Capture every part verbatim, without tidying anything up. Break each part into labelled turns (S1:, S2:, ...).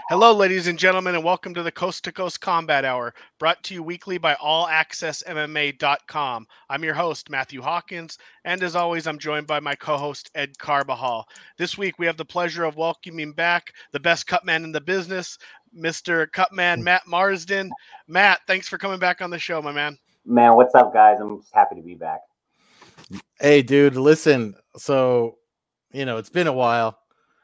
S1: Hello, ladies and gentlemen, and welcome to the Coast to Coast Combat Hour, brought to you weekly by all access M M A dot com. I'm your host, Matthew Hawkins, and as always, I'm joined by my co host, Ed Carbajal. This week, we have the pleasure of welcoming back the best cutman in the business, Mister Cutman Matt Marsden. Matt, thanks for coming back on the show, my man.
S2: Man, what's up, guys? I'm just happy to be back.
S3: Hey, dude, listen. So, you know, it's been a while,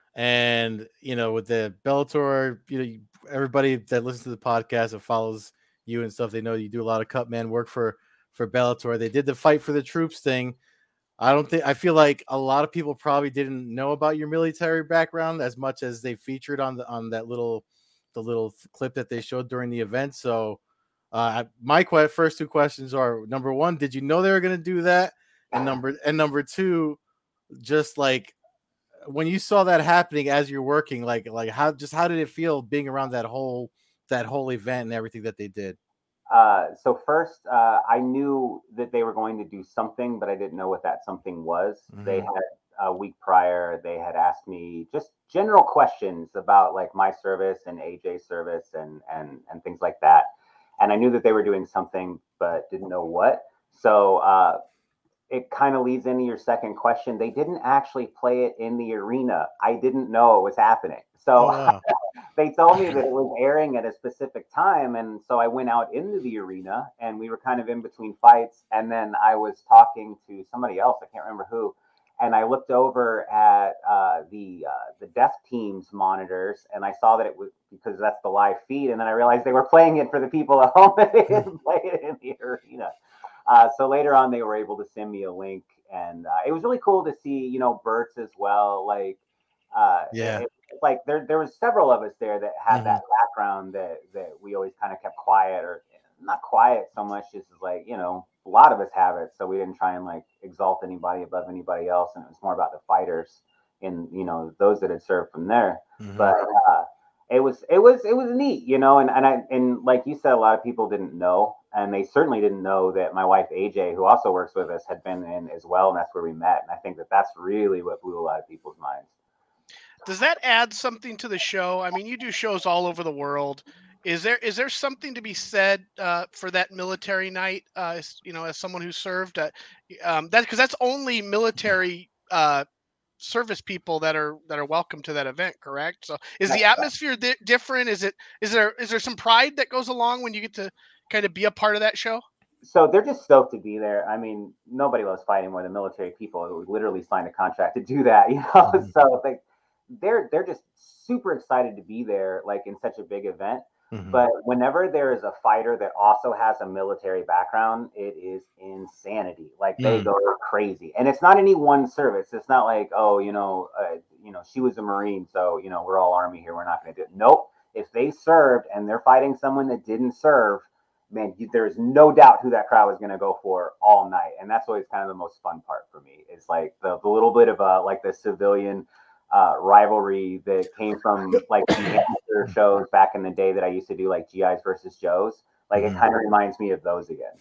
S3: and you know, with the Bellator, you know, everybody that listens to the podcast and follows you and stuff, they know you do a lot of cut man work for for Bellator. They did the Fight for the Troops thing. I don't think I feel like a lot of people probably didn't know about your military background as much as they featured on the on that little the little clip that they showed during the event. So, uh, my que- first two questions are: number one, did you know they were going to do that? And number and number two, just like when you saw that happening as you're working, like like how just how did it feel being around that whole that whole event and everything that they did?
S2: Uh, so first, uh, I knew that they were going to do something, but I didn't know what that something was. They
S3: Mm-hmm.
S2: had a week prior, they had asked me just general questions about like my service and A J's service and and and things like that. And I knew that they were doing something, but didn't know what. So uh, it kind of leads into your second question. They didn't actually play it in the arena. I didn't know it was happening.
S3: Oh
S2: So
S3: wow.
S2: they told me that it was airing at a specific time. And so I went out into the arena and we were kind of in between fights. And then I was talking to somebody else, I can't remember who. And I looked over at uh, the uh, the deaf team's monitors, and I saw that it was because that's the live feed. And then I realized they were playing it for the people at home, and they didn't play it in the arena. Uh, so later on, they were able to send me a link, and uh, it was really cool to see, you know, Bert's as well. Like, uh,
S3: Yeah.
S2: it, it's like there there was several of us there that had
S3: Mm-hmm.
S2: that background that that we always kind of kept quiet or not quiet so much, just as like you know, a lot of us have it, so we didn't try and like exalt anybody above anybody else, and it was more about the fighters and you know those that had served from there.
S3: Mm-hmm.
S2: But uh, it was it was it was neat, you know, and and I and like you said, a lot of people didn't know, and they certainly didn't know that my wife A J, who also works with us, had been in as well, and that's where we met. And I think that that's really what blew a lot of people's minds.
S1: Does that add something to the show? I mean, you do shows all over the world. Is there is there something to be said uh, for that military night? Uh, as, you know, as someone who served, uh, um, that because that's only military uh, service people that are that are welcome to that event, correct? So, is the atmosphere di- different? Is it is there is there some pride that goes along when you get to kind of be a part of that show?
S2: So they're just stoked to be there. I mean, nobody loves fighting more than military people who literally signed a contract to do that, you know.
S3: Mm-hmm.
S2: So like they're they're just super excited to be there, like in such a big event.
S3: Mm-hmm.
S2: But whenever there is a fighter that also has a military background, it is insanity. Like they
S3: Mm.
S2: go crazy, and it's not any one service. It's not like oh, you know, uh, you know, she was a Marine, so you know we're all Army here. We're not going to do it. Nope. If they served and they're fighting someone that didn't serve, man, there is no doubt who that crowd was going to go for all night, and that's always kind of the most fun part for me. It's like the, the little bit of uh, like the civilian uh, rivalry that came from like the amateur shows back in the day that I used to do, like G Is versus Joes. Like it
S3: Mm-hmm.
S2: kind of reminds me of those again.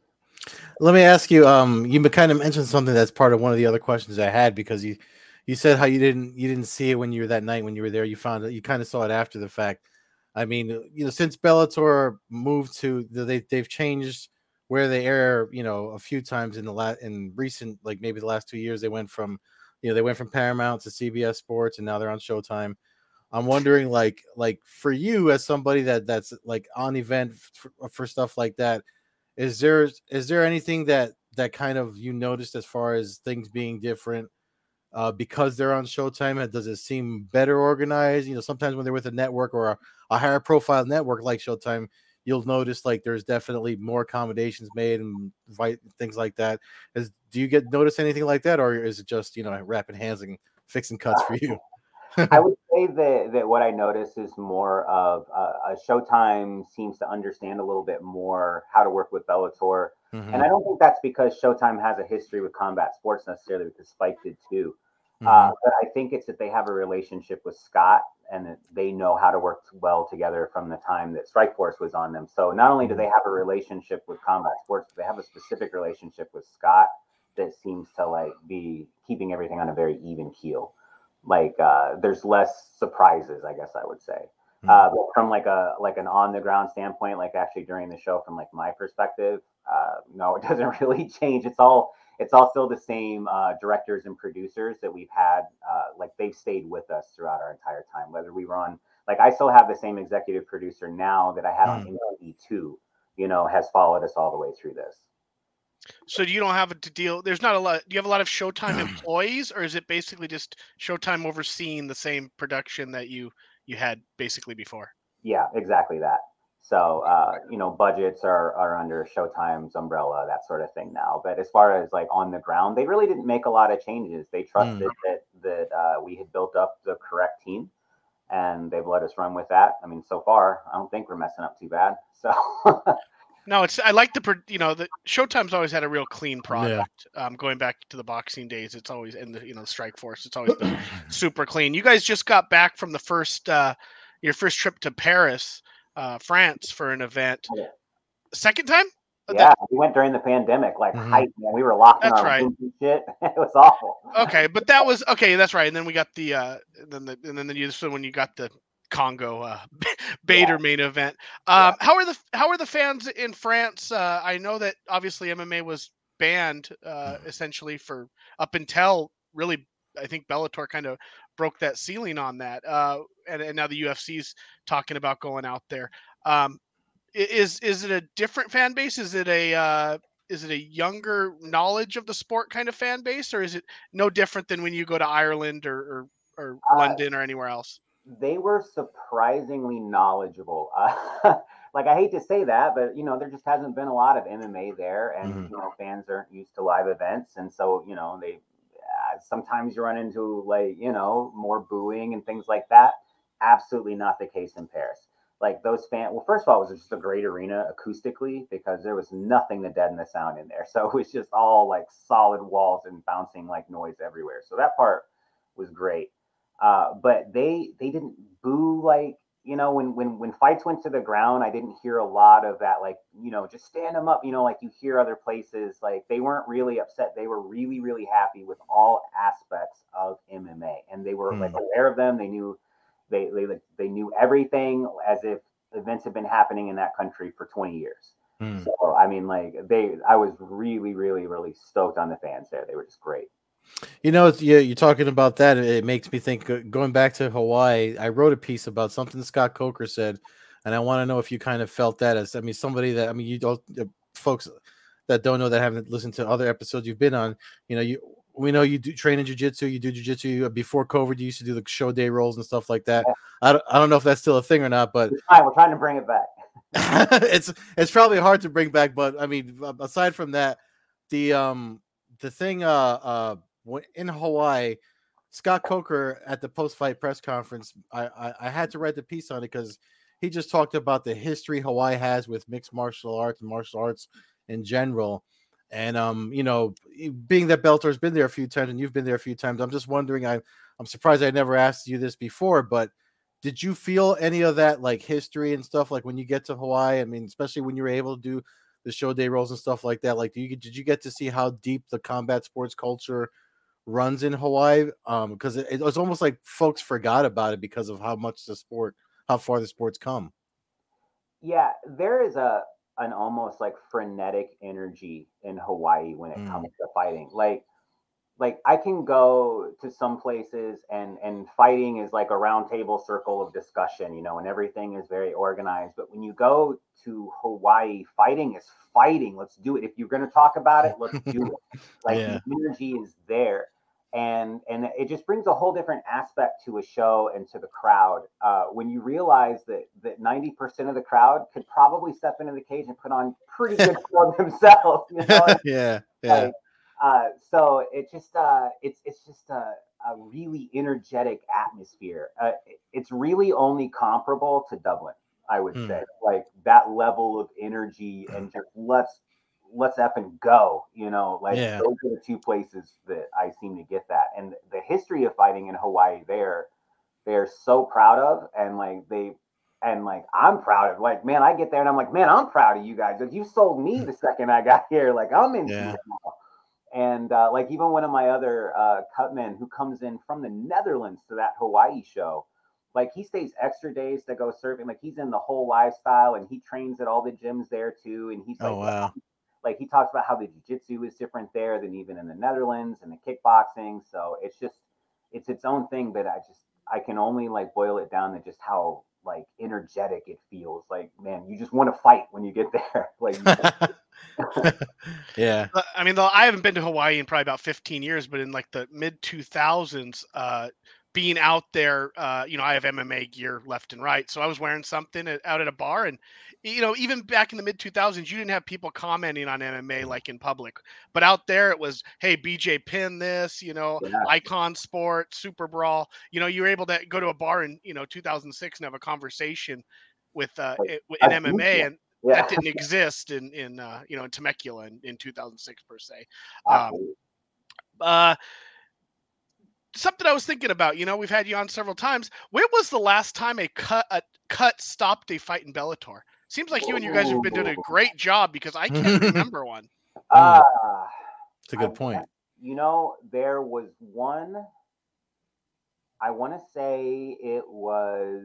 S3: Let me ask you. Um, you kind of mentioned something that's part of one of the other questions I had because you, you said how you didn't you didn't see it when you were that night when you were there. You found it. You kind of saw it after the fact. I mean, you know, since Bellator moved to they they've changed where they air. You know, a few times in the la- in recent like maybe the last two years they went from, you know, they went from Paramount to C B S Sports and now they're on Showtime. I'm wondering, like, like for you as somebody that that's like on event for, for stuff like that, is there is there anything that that kind of you noticed as far as things being different uh, because they're on Showtime? And does it seem better organized? You know, sometimes when they're with a network or a, a higher profile network like Showtime, you'll notice like there's definitely more accommodations made and vi- things like that. Is do you get notice anything like that, or is it just you know wrapping hands and fixing cuts for you?
S2: I would say that that what I notice is more of uh, a Showtime seems to understand a little bit more how to work with Bellator, and
S3: Mm-hmm.
S2: I don't think that's because Showtime has a history with combat sports necessarily, because Spike did too. Uh,
S3: Mm-hmm.
S2: but I think it's that they have a relationship with Scott, and that they know how to work well together from the time that Strikeforce was on them. So not only do they have a relationship with combat sports, but they have a specific relationship with Scott that seems to like be keeping everything on a very even keel. Like uh, there's less surprises, I guess I would say. Uh, but from like a like an on the ground standpoint, like actually during the show, from like my perspective, uh, no, it doesn't really change. It's all it's all still the same uh, directors and producers that we've had. Uh, like they've stayed with us throughout our entire time. Whether we were on, like I still have the same executive producer now that I had on
S3: Mm.
S2: M T V two. You know, has followed us all the way through this.
S1: So you don't have to deal. There's not a lot. Do you have a lot of Showtime employees, or is it basically just Showtime overseeing the same production that you you had basically before?
S2: Yeah, exactly that. So, uh, you know, budgets are, are under Showtime's umbrella, that sort of thing now. But as far as like on the ground, they really didn't make a lot of changes. They trusted
S3: Mm.
S2: that that uh, we had built up the correct team, and they've let us run with that. I mean, so far, I don't think we're messing up too bad. So,
S1: No, it's I like the pro- you know the Showtime's always had a real clean
S3: Yeah.
S1: product. Um, going back to the boxing days, it's always and the you know the Strike Force, it's always been super clean. You guys just got back from the first uh, your first trip to Paris, uh, France for an event. Second time? Uh,
S2: yeah,
S1: That,
S2: we went during the pandemic, like
S3: Mhm.
S2: height, man. We were locked in
S1: that's
S2: our
S1: right.
S2: rooms and shit. It was awful.
S1: Okay, but that was okay. That's right. And then we got the uh, then the and then the this one when you got the Congo uh, Bader main event.
S2: Yeah.
S1: Um, how are the how are the fans in France? Uh, I know that obviously M M A was banned uh, essentially for up until really I think Bellator kind of broke that ceiling on that. Uh, and, and now the U F C's talking about going out there. Um, i- is is it a different fan base? Is it a uh, is it a younger knowledge of the sport kind of fan base, or is it no different than when you go to Ireland or or, or
S2: Uh,
S1: London or anywhere else?
S2: they were surprisingly knowledgeable. Uh, like I hate to say that, but you know, there just hasn't been a lot of M M A there, and
S3: Mhm.
S2: you know, fans aren't used to live events, and so you know, they uh, sometimes you run into like you know more booing and things like that. Absolutely not the case in Paris. Like those fans. Well, first of all, it was just a great arena acoustically because there was nothing to deaden the sound in there, so it was just all like solid walls and bouncing like noise everywhere. So that part was great. Uh, but they they didn't boo like you know when when when fights went to the ground. I didn't hear a lot of that like you know just stand them up you know like you hear other places. Like they weren't really upset. They were really really happy with all aspects of M M A, and they were like
S3: Hmm.
S2: aware of them. They knew they they like, they knew everything as if events had been happening in that country for twenty years.
S3: Hmm.
S2: So I mean like they I was really really really stoked on the fans there. They were just great.
S3: You know, it's, yeah, you're talking about that. It makes me think. go- Going back to Hawaii, I wrote a piece about something Scott Coker said, and I want to know if you kind of felt that as. I mean, somebody that I mean, you don't uh, folks that don't know that haven't listened to other episodes you've been on. You know, you we know you do train in jujitsu. You do jujitsu before COVID. You used to do the show day rolls and stuff like that.
S2: Yeah.
S3: I don't, I don't know if that's still a thing or not, but
S2: We're trying, we're trying to bring it back.
S3: it's it's probably hard to bring back. But I mean, aside from that, the um the thing uh uh w- in Hawaii, Scott Coker at the post fight press conference, I, I I had to write the piece on it because he just talked about the history Hawaii has with mixed martial arts and martial arts in general. And um, you know, being that Bellator's been there a few times and you've been there a few times, I'm just wondering. I I'm surprised I never asked you this before, but did you feel any of that like history and stuff like when you get to Hawaii? I mean, especially when you were able to do the show day rolls and stuff like that. Like, do you did you get to see how deep the combat sports culture runs in Hawaii? Um, because it, it was almost like folks forgot about it because of how much the sport, how far the sports come.
S2: Yeah, there is a an almost like frenetic energy in Hawaii when it
S3: Mm.
S2: comes to fighting. Like like I can go to some places and and fighting is like a round table circle of discussion, you know, and everything is very organized. But when you go to Hawaii, fighting is fighting. Let's do it. If you're going to talk about it, let's do it. Like
S3: Yeah.
S2: the energy is there. And and it just brings a whole different aspect to a show and to the crowd uh, when you realize that that ninety percent of the crowd could probably step into the cage and put on pretty good for themselves. You know,
S3: Yeah. Yeah.
S2: like uh, so it just uh, it's it's just a, a really energetic atmosphere. Uh, it- it's really only comparable to Dublin, I would
S3: Mm.
S2: say. Like that level of energy and just let's let's F and go. You know, like
S3: Yeah.
S2: those are the two places that I seem to get that. And the history of fighting in Hawaii, there they're so proud of, and like they and like I'm proud of. Like man, I get there and I'm like, man, I'm proud of you guys. Like you sold me the second I got here. Like I'm into
S3: Yeah.
S2: it now. And uh, like even one of my other uh, cutmen who comes in from the Netherlands to that Hawaii show, Like he stays extra days to go surfing. Like he's in the whole lifestyle, and he trains at all the gyms there too. And he's
S3: Oh
S2: like,
S3: wow.
S2: like he talks about how the jiu-jitsu is different there than even in the Netherlands and the kickboxing. So it's just it's its own thing. But I just I can only like boil it down to just how like energetic it feels. Like man, you just want to fight when you get there. Like
S3: yeah.
S1: Uh, I mean, though I haven't been to Hawaii in probably about fifteen years, but in like the mid two thousands, uh, being out there, uh, you know, I have M M A gear left and right, so I was wearing something at, out at a bar, and you know, even back in the mid two thousands, you didn't have people commenting on M M A like in public, but out there it was, hey, B J pin this, you know,
S2: yeah,
S1: Icon Sport, Super Brawl, you know, you were able to go to a bar in you know two thousand six and have a conversation with uh
S2: like,
S1: i- in
S2: that's
S1: M M A,
S2: yeah,
S1: and
S2: yeah,
S1: that didn't exist in in uh, you know in Temecula in, in two thousand six per se. Um,
S2: absolutely.
S1: uh, Something I was thinking about. You know, we've had you on several times. When was the last time a cut a cut stopped a fight in Bellator? Seems like you and your guys have been doing a
S2: Ooh.
S1: great job because I can't remember one.
S2: Uh,
S3: It's a
S2: I
S3: good point.
S2: You know, there was one. I want to say it was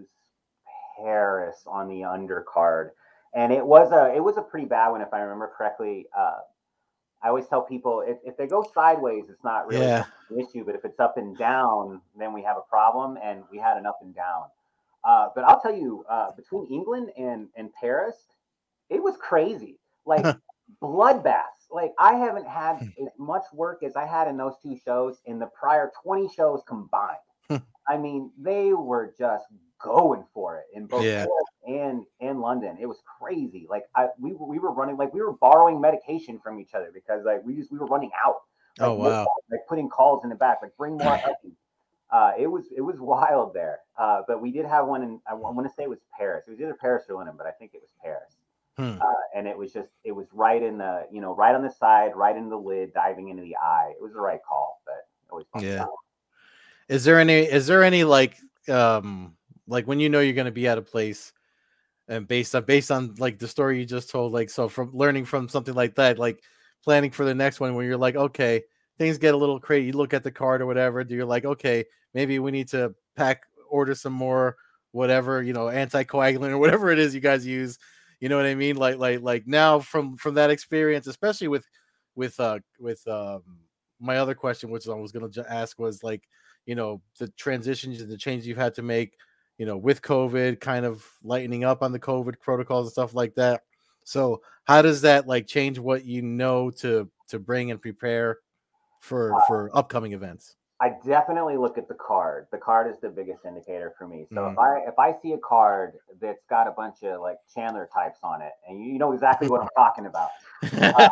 S2: Paris on the undercard, and it was a it was a pretty bad one if I remember correctly. Uh, I always tell people if, if they go sideways, it's not really
S3: Yeah.
S2: an issue, but if it's up and down, then we have a problem, and we had an up and down. Uh, but I'll tell you, uh, between England and and Paris, it was crazy, like bloodbaths. Like I haven't had as much work as I had in those two shows in the prior twenty shows combined. I mean, they were just going for it in both
S3: Yeah.
S2: Paris and and London. It was crazy. Like I we were we were running like we were borrowing medication from each other because like we just we were running out. Like,
S3: Oh wow.
S2: like putting calls in the back, like bring more help. Uh, it was it was wild there. Uh, but we did have one in I want to say it was Paris. It was either Paris or London, but I think it was Paris.
S3: Hmm.
S2: Uh, and it was just it was right in the you know right on the side, right in the lid, diving into the eye. It was the right call, but it was fun.
S3: Yeah. Is there any is there any like um like when you know you're gonna be at a place and based on based on like the story you just told, like so from learning from something like that, like planning for the next one where you're like, okay, things get a little crazy, you look at the card or whatever, do you're like, okay, maybe we need to pack order some more whatever, you know, anticoagulant or whatever it is you guys use. You know what I mean? Like like like now from from that experience, especially with with uh with um my other question, which I was gonna ju- ask was like, you know, the transitions and the changes you've had to make, you know, with COVID kind of lightening up on the COVID protocols and stuff like that. So how does that like change what you know to to bring and prepare for for upcoming events?
S2: I definitely look at the card. The card is the biggest indicator for me. So
S3: Mhm.
S2: if I if I see a card that's got a bunch of like Chandler types on it, and you, you know exactly what I'm talking about, uh,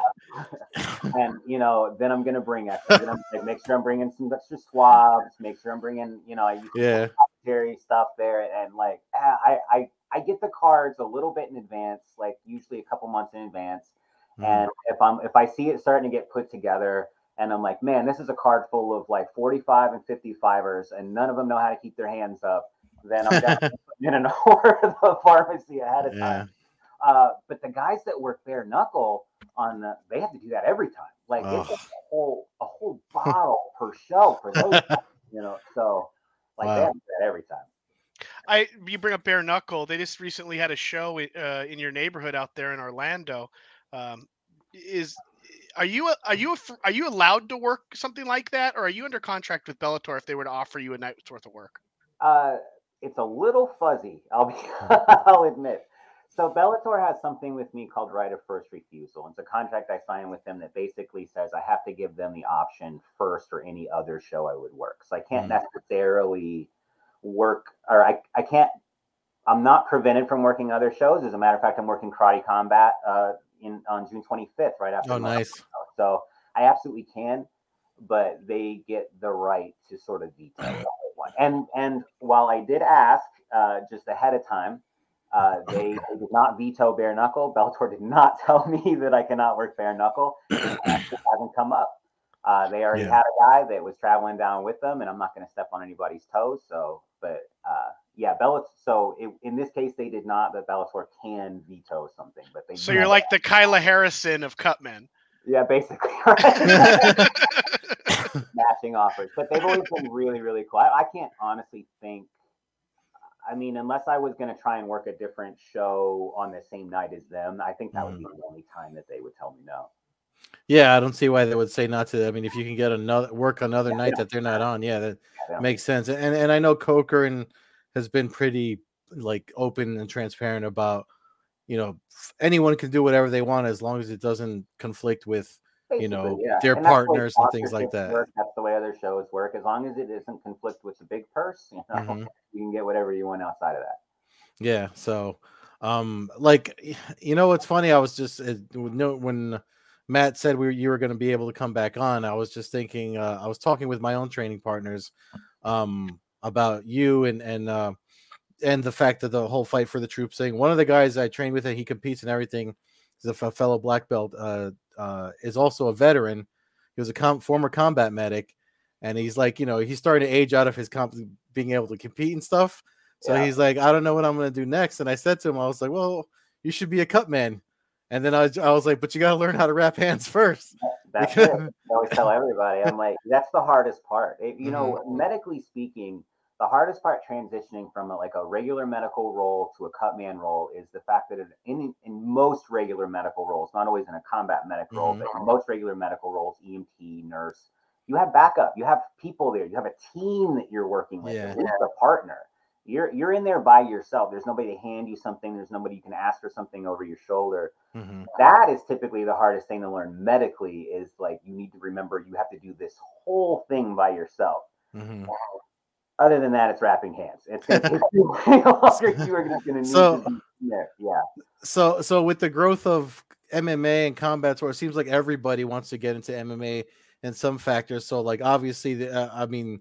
S2: and you know, then I'm gonna bring extra. Then I'm like, make sure I'm bringing some extra swabs. Make sure I'm bringing, you know, I use
S3: Yeah.
S2: Jerry stuff there, and like ah, I I I get the cards a little bit in advance, like usually a couple months in advance.
S3: Mhm.
S2: And if I'm if I see it starting to get put together, and I'm like, man, this is a card full of like forty-five and fifty-fivers, and none of them know how to keep their hands up, then I'm definitely putting in an order at the pharmacy ahead of
S3: Yeah.
S2: time. Uh, but the guys that work bare knuckle on the, they have to do that every time. Like it's
S3: Oh.
S2: a whole a whole bottle per show for those, guys, you know. So like they
S3: Wow.
S2: have to do that every time.
S1: I you bring up bare knuckle. They just recently had a show i- uh, in your neighborhood out there in Orlando. Um, is are you a- are you a, fr- are you allowed to work something like that, or are you under contract with Bellator if they were to offer you a night's worth of work?
S2: Uh, it's a little fuzzy. I'll be, I'll admit. So Bellator has something with me called right of first refusal. It's a contract I signed with them that basically says I have to give them the option first for any other show I would work. So I can't
S3: Mm.
S2: necessarily work, or I, I can't. I'm not prevented from working other shows. As a matter of fact, I'm working Karate Combat uh, in on June twenty-fifth, right after.
S3: Oh,
S2: the
S3: nice.
S2: show. So I absolutely can, but they get the right to sort of veto that one. And and while I did ask uh, just ahead of time, uh, they, they did not veto bare knuckle. Bellator did not tell me that I cannot work bare knuckle. It just hasn't come up. Uh, they already
S3: Yeah.
S2: had a guy that was traveling down with them, and I'm not going to step on anybody's toes. So, but uh, yeah, Bellator. So it, in this case, they did not, but Bellator can veto something. But they
S1: So
S2: never-
S1: you're like the Kyla Harrison of Cutmen.
S2: yeah, basically. Right? Matching offers, but they've always been really, really cool. I, I can't honestly think. I mean, unless I was going to try and work a different show on the same night as them, I think that
S3: Mm.
S2: would be the only time that they would tell me no.
S3: Yeah, I don't see why they would say not to. I mean, if you can get another work another
S2: Yeah,
S3: night that they're not on, yeah, that
S2: yeah,
S3: makes sense. And and I know Coker and has been pretty like open and transparent about, you know, f- anyone can do whatever they want as long as it doesn't conflict with, you
S2: basically,
S3: know,
S2: yeah.
S3: their
S2: And that's the way
S3: partners and things like
S2: sponsorships
S3: that.
S2: work. That's the way other shows work. As long as it doesn't conflict with the big purse, you know,
S3: Hmm.
S2: you can get whatever you want outside of that.
S3: Yeah, so um like y- you know what's funny, I was just uh, no when Matt said we were, you were going to be able to come back on, I was just thinking uh, I was talking with my own training partners um about you and and uh and the fact that the whole fight for the troops thing. One of the guys I trained with, and he competes and everything, is a f- fellow black belt, uh uh is also a veteran. He was a com- former combat medic, and he's like, you know, he's starting to age out of his comp being able to compete and stuff. So
S2: Yeah.
S3: he's like, I don't know what I'm going to do next. And I said to him, I was like, well, you should be a cut man. And then I was, I was like, but you got to learn how to wrap hands first.
S2: That's
S3: Because,
S2: it. I always tell everybody, I'm like, that's the hardest part. It, you
S3: Mhm.
S2: know, medically speaking, the hardest part transitioning from a, like a regular medical role to a cut man role is the fact that in in most regular medical roles, not always in a combat medic role,
S3: Mhm.
S2: but in most regular medical roles, E M T, nurse, you have backup, you have people there, you have a team that you're working with,
S3: Yeah.
S2: at least a partner. You're you're in there by yourself. There's nobody to hand you something. There's nobody you can ask for something over your shoulder.
S3: Mhm.
S2: That is typically the hardest thing to learn medically is like you need to remember you have to do this whole thing by yourself.
S3: Mhm.
S2: Other than that, it's wrapping hands. It's going to take you way longer. You are just going to need
S3: So-
S2: to be there. Yeah.
S3: so so with the growth of M M A and combat sport, it seems like everybody wants to get into M M A and some factors. So like obviously, the, uh, I mean,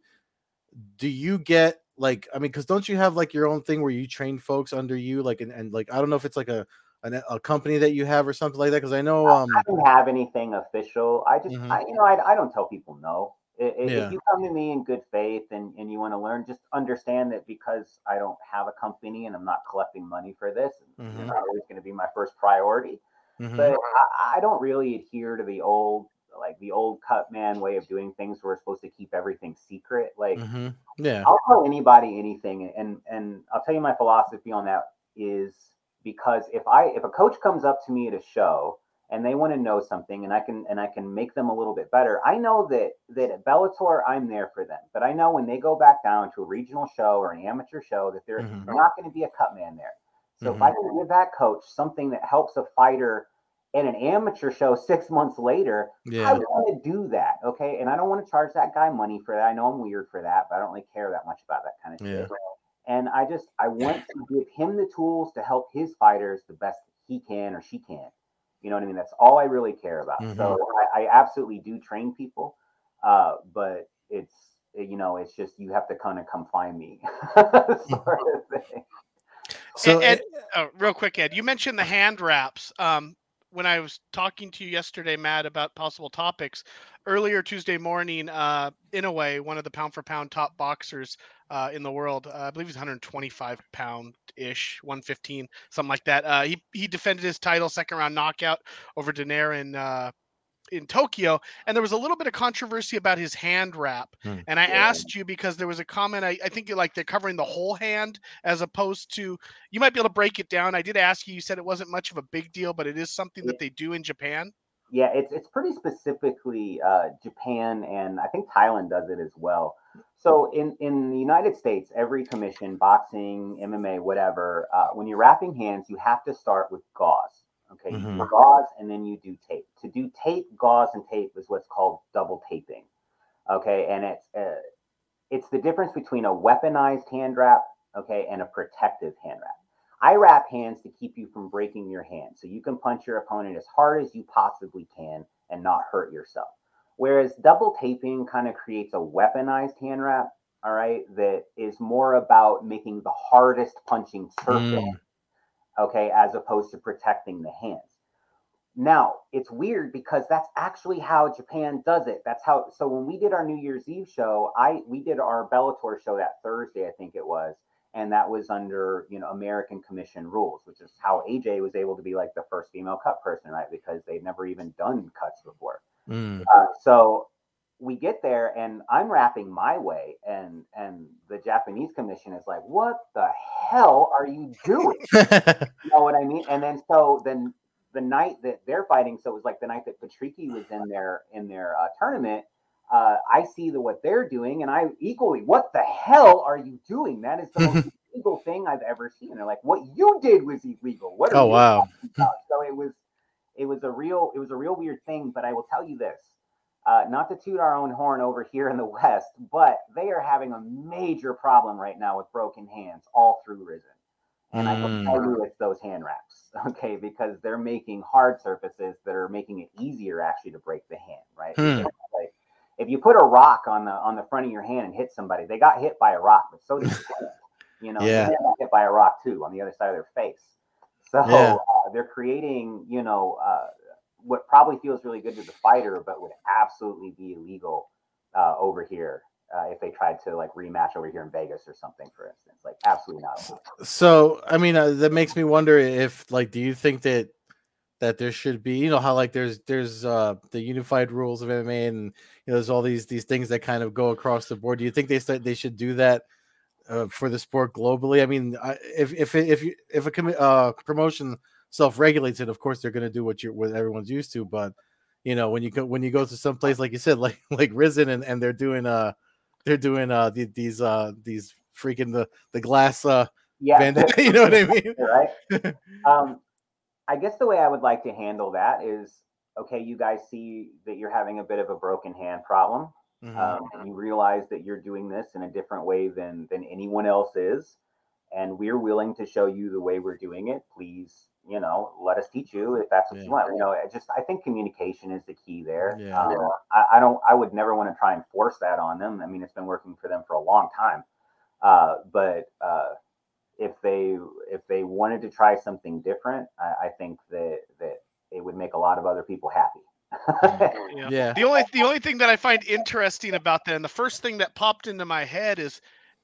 S3: do you get like I mean, because don't you have like your own thing where you train folks under you, like and, and like I don't know if it's like a an, a company that you have or something like that. Because I know, um,
S2: I don't have anything official. I just,
S3: Mhm.
S2: I, you know, I, I don't tell people no. I- I-
S3: Yeah.
S2: If you come to me in good faith and, and you want to learn, just understand that because I don't have a company and I'm not collecting money for this, you're
S3: Mhm.
S2: not always going to be my first priority.
S3: Mhm.
S2: But I, I don't really adhere to the old, like the old cut man way of doing things where we're supposed to keep everything secret. Like
S3: Mhm. Yeah.
S2: I'll tell anybody anything, and and I'll tell you my philosophy on that is because if I if a coach comes up to me at a show and they want to know something and I can and I can make them a little bit better, I know that that at Bellator I'm there for them. But I know when they go back down to a regional show or an amateur show that there's
S3: Mhm.
S2: not going to be a cut man there. So if
S3: Mhm.
S2: I can give that coach something that helps a fighter in an amateur show six months later, I
S3: Yeah.
S2: want to do that, okay? And I don't want to charge that guy money for that. I know I'm weird for that, but I don't really care that much about that kind of
S3: Yeah.
S2: shit. And I just I want to give him the tools to help his fighters the best he can or she can. You know what I mean? That's all I really care about.
S3: Mhm.
S2: So I, I absolutely do train people, uh, but it's you know it's just you have to kind of come find me, sort of thing.
S3: So
S1: Ed,
S3: eh,
S1: oh, real quick, Ed, you mentioned the hand wraps. Um, when I was talking to you yesterday, Matt, about possible topics, earlier Tuesday morning, uh, Inoue, one of the pound for pound top boxers uh, in the world, uh, I believe he's one twenty-five pound ish, one fifteen, something like that. Uh, he he defended his title, second round knockout over Daenerys in uh, in Tokyo, and there was a little bit of controversy about his hand wrap.
S3: Hmm.
S1: And I
S2: Yeah.
S1: asked you because there was a comment. I, I think you like they're covering the whole hand as opposed to you might be able to break it down. I did ask you. You said it wasn't much of a big deal, but it is something that they do in Japan.
S2: Yeah, it's it's pretty specifically uh, Japan, and I think Thailand does it as well. So in in the United States, every commission, boxing, M M A, whatever, uh, when you're wrapping hands, you have to start with gauze. Okay, you do
S3: Mhm.
S2: gauze and then you do tape. To do tape, gauze, and tape is what's called double taping. Okay, and it's uh, it's the difference between a weaponized hand wrap, okay, and a protective hand wrap. I wrap hands to keep you from breaking your hand. So you can punch your opponent as hard as you possibly can and not hurt yourself. Whereas double taping kind of creates a weaponized hand wrap, all right, that is more about making the hardest punching surface,
S3: Mm.
S2: okay, as opposed to protecting the hands. Now, it's weird because that's actually how Japan does it. That's how so when we did our New Year's Eve show, I we did our Bellator show that Thursday, I think it was, and that was under, you know, American Commission rules, which is how A J was able to be like the first female cut person, right? Because they'd never even done cuts before.
S3: Mm.
S2: Uh, so we get there and I'm rapping my way, and and the Japanese commission is like, "What the hell are you doing?" You know what I mean? And then so then the night that they're fighting, so it was like the night that Patricky was in their in their uh, tournament. Uh, I see the what they're doing, and I equally, what the hell are you doing? That is the most illegal thing I've ever seen. They're like, what you did was illegal. What are
S3: Oh
S2: you
S3: wow.
S2: talking about? So it was it was a real it was a real weird thing. But I will tell you this. Uh, not to toot our own horn over here in the West, but they are having a major problem right now with broken hands all through Risen. And I can tell you it's those hand wraps, okay, because they're making hard surfaces that are making it easier actually to break the hand, right?
S3: Hmm.
S2: Because, like, if you put a rock on the on the front of your hand and hit somebody, they got hit by a rock, but so did you know,
S3: Yeah.
S2: they got hit by a rock too on the other side of their face. So
S3: Yeah.
S2: uh, they're creating, you know, uh, what probably feels really good to the fighter, but would absolutely be illegal uh, over here. Uh, if they tried to like rematch over here in Vegas or something, for instance, like absolutely not.
S3: So, I mean, uh, that makes me wonder if, like, do you think that that there should be, you know, how like there's there's uh the unified rules of M M A, and you know, there's all these these things that kind of go across the board. Do you think they st- they should do that uh, for the sport globally? I mean, I, if if if you if a commi- uh, promotion self regulates it, of course they're going to do what you what everyone's used to. But you know, when you go when you go to some place like you said, like like Risen, and, and they're doing uh they're doing uh the, these uh these freaking the the glass uh
S2: Yeah,
S3: Van- you know what I mean?
S2: right. Um, I guess the way I would like to handle that is, okay, you guys see that you're having a bit of a broken hand problem.
S3: Mhm.
S2: Um, you realize that you're doing this in a different way than than anyone else is, and we're willing to show you the way we're doing it. Please, you know, let us teach you if that's what
S3: Yeah.
S2: you want. You know, I just I think communication is the key there.
S3: Yeah.
S2: Um, I, I don't. I would never want to try and force that on them. I mean, it's been working for them for a long time. Uh, but uh, if they if they wanted to try something different, I, I think that that it would make a lot of other people happy.
S1: Yeah.
S3: Yeah.
S1: The only the only thing that I find interesting about that, and the first thing that popped into my head is,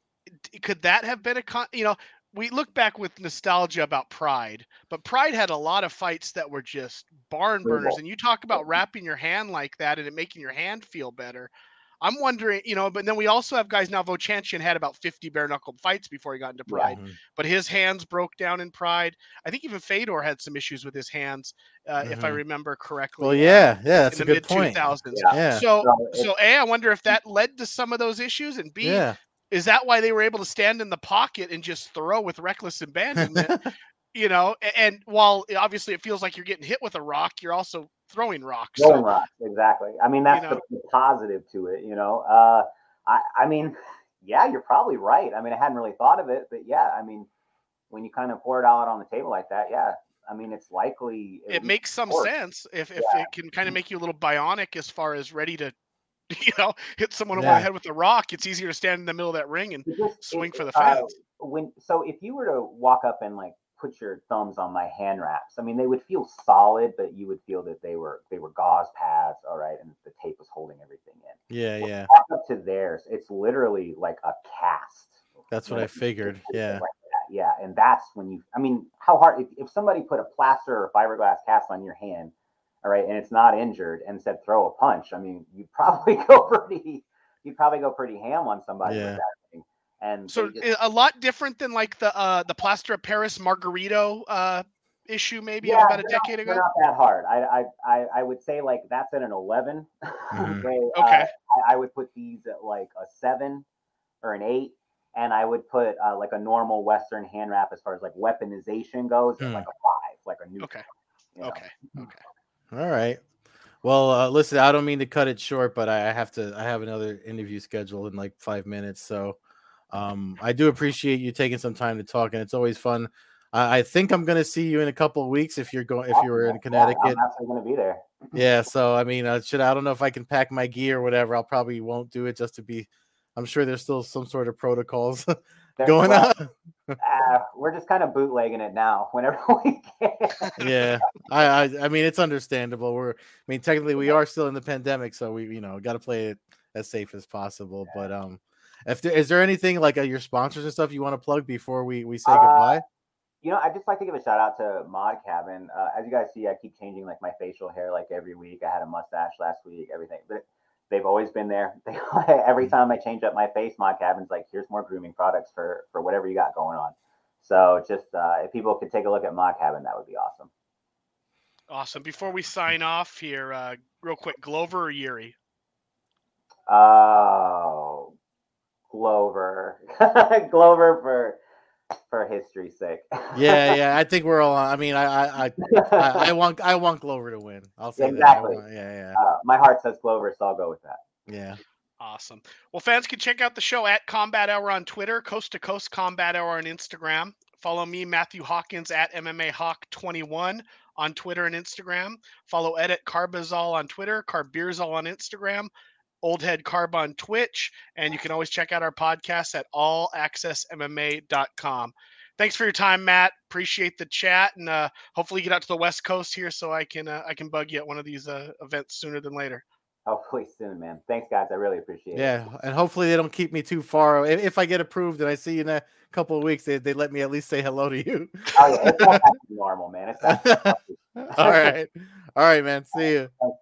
S1: d- could that have been a con? You know, we look back with nostalgia about Pride, but Pride had a lot of fights that were just barn burners. And you talk about wrapping your hand like that and it making your hand feel better. I'm wondering, you know, but then we also have guys now. Vochanchian had about fifty bare knuckled fights before he got into Pride,
S3: Mhm.
S1: but his hands broke down in Pride. I think even Fedor had some issues with his hands, uh, if I
S3: Mhm.
S1: remember correctly.
S3: Well,
S1: uh,
S3: yeah, yeah, that's
S1: in
S3: a
S1: the
S3: good
S1: mid
S3: point.
S1: two thousands.
S2: Yeah.
S3: Yeah.
S1: So,
S2: So it-
S1: so A, I wonder if that led to some of those issues, and B,
S3: Yeah.
S1: is that why they were able to stand in the pocket and just throw with reckless abandonment? You know, a- and while obviously it feels like you're getting hit with a rock, you're also throwing rocks.
S2: Rolling
S1: So,
S2: rocks, exactly. I mean,
S1: you
S2: that's
S1: know,
S2: the, the positive to it, you know. Uh, I, I mean, yeah, you're probably right. I mean, I hadn't really thought of it, but yeah, I mean, when you kind of pour it out on the table like that, yeah, I mean, it's likely at
S1: it
S2: least
S1: makes some
S2: work.
S1: sense if if
S2: Yeah,
S1: it can kind of make you a little bionic as far as ready to, you know, hit someone over the
S3: Yeah.
S1: head with a rock. It's easier to stand in the middle of that ring and
S2: it just
S1: swing
S2: it,
S1: for the
S2: uh,
S1: fence.
S2: when so if you were to walk up and like put your thumbs on my hand wraps, I mean, they would feel solid, but you would feel that they were they were gauze pads, all right, and the tape was holding everything in.
S3: Yeah, yeah.
S2: Walk up to theirs, it's literally like a cast.
S3: That's what
S2: You
S3: I
S2: know,
S3: figured.
S2: it's
S3: Yeah.
S2: like that. Yeah, and that's when you. I mean, how hard if, if somebody put a plaster or fiberglass cast on your hand, all right, and it's not injured, and said throw a punch. I mean, you probably go pretty. You probably go pretty ham on somebody
S3: Yeah.
S2: with that thing. And
S1: So
S2: they just,
S1: i- a lot different than like the uh the plaster of Paris Margarito uh issue maybe of
S2: yeah,
S1: about a
S2: they're not,
S1: decade
S2: they're
S1: ago.
S2: not that hard. I, I I I would say like that's at an eleven.
S3: Mhm.
S2: Where, uh,
S1: Okay.
S2: I, I would put these at like a seven or an eight, and I would put uh, like a normal Western hand wrap as far as like weaponization goes, at
S3: Hmm.
S2: like a five, like a new.
S1: Okay.
S2: You know?
S1: Okay. Okay.
S3: All right. Well, uh, listen, I don't mean to cut it short, but I I have to. I have another interview scheduled in like five minutes, so um, I do appreciate you taking some time to talk, and it's always fun. I, I think I'm going to see you in a couple of weeks if you're going if you're in
S2: Yeah,
S3: Connecticut.
S2: I'm absolutely going to be there.
S3: Yeah, so I mean, uh, should I don't know if I can pack my gear or whatever. I'll probably won't do it just to be. I'm sure there's still some sort of protrols
S2: There-
S3: going
S2: well,
S3: on.
S2: uh, we're just kind of bootlegging it now whenever we can.
S3: Yeah, I, I I mean it's understandable. We're I mean technically we are still in the pandemic, so we you know got to play it as safe as possible. But um, if there is there anything like uh, your sponsors and stuff you want to plug before we we say
S2: Uh,
S3: goodbye?
S2: You know, I'd just like to give a shout out to Mod Cabin. Uh, as you guys see, I keep changing like my facial hair like every week. I had a mustache last week, everything. But they've always been there. They, every time I change up my face, Mod Cabin's like, here's more grooming products for for whatever you got going on. So just uh, if people could take a look at Mod Cabin, that would be awesome.
S1: Awesome. Before we sign off here, uh, real quick, Glover or Yuri?
S2: Oh, Glover, Glover for for history's sake.
S3: Yeah, yeah. I think we're all. I mean, I, I, I, I, I want, I want Glover to win. I'll say
S2: exactly.
S3: that. Want, yeah, yeah.
S2: Uh, my heart says Glover, so I'll go with that.
S3: Yeah.
S1: Awesome. Well, fans can check out the show at Combat Hour on Twitter, Coast to Coast Combat Hour on Instagram. Follow me, Matthew Hawkins, at M M A Hawk twenty-one on Twitter and Instagram. Follow Ed at Carbazol on Twitter, Carbeerzol on Instagram, Old Head Carb on Twitch, and you can always check out our podcast at all access M M A dot com. Thanks for your time, Matt. Appreciate the chat, and uh, hopefully get out to the West Coast here so I can uh, I can bug you at one of these uh, events sooner than later.
S2: Hopefully soon, man. Thanks, guys. I really appreciate
S3: yeah,
S2: it.
S3: Yeah, and hopefully they don't keep me too far. If, if I get approved and I see you in a couple of weeks, they, they let me at least say hello to you.
S2: Oh, yeah. It's not normal, man. It's
S3: All right. All right, man. See you.